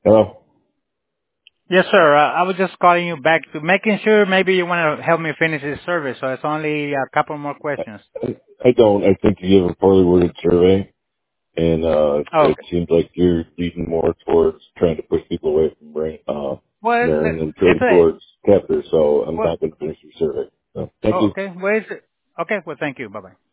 Hello? Yes, sir. I was just calling you back to making sure maybe you want to help me finish this survey. So it's only a couple more questions. I don't. I think you give a poorly worded survey, and Oh, it okay. seems like you're leading more towards trying to push people away from Well, marrying and it's trading a towards captors, so I'm well. not going to finish your survey. So, thank Oh, you. okay. Where is it? Okay. Well, thank you. Bye bye.